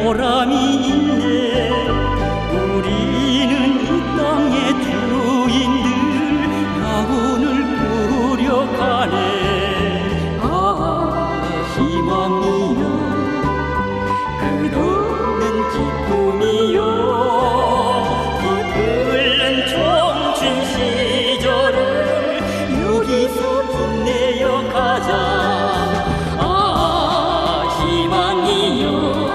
보람이 있네. 우리는 이 땅의 주인들 가훈을 부르려 가네. 아, 희망이여, 끝없는 기쁨이여, 이끌는 청춘 시절을 여기서 빛내어 가자. 아, 희망이여,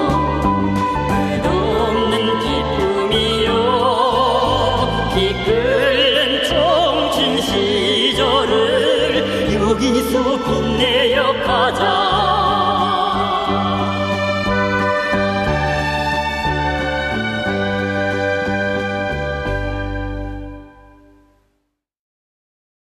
끝없는 기쁨이여, 이끌는 청춘 시절을 여기서 빛내어 가자.